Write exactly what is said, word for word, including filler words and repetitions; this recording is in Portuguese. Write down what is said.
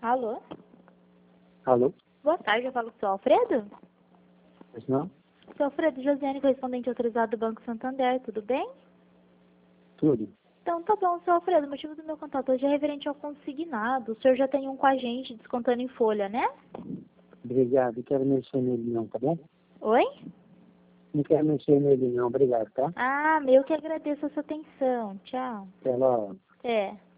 Alô? Alô? Boa tarde, eu falo com o seu Alfredo? Pois não? Seu Alfredo, Josiane, correspondente autorizado do Banco Santander, tudo bem? Tudo. Então tá bom, seu Alfredo, o motivo do meu contato hoje é referente ao consignado. O senhor já tem um com a gente, descontando em folha, né? Obrigado. Não quero mexer nele não, tá bom? Oi? Não quero mexer nele não. Obrigado, tá? Ah, eu que agradeço a sua atenção. Tchau. Até logo. É.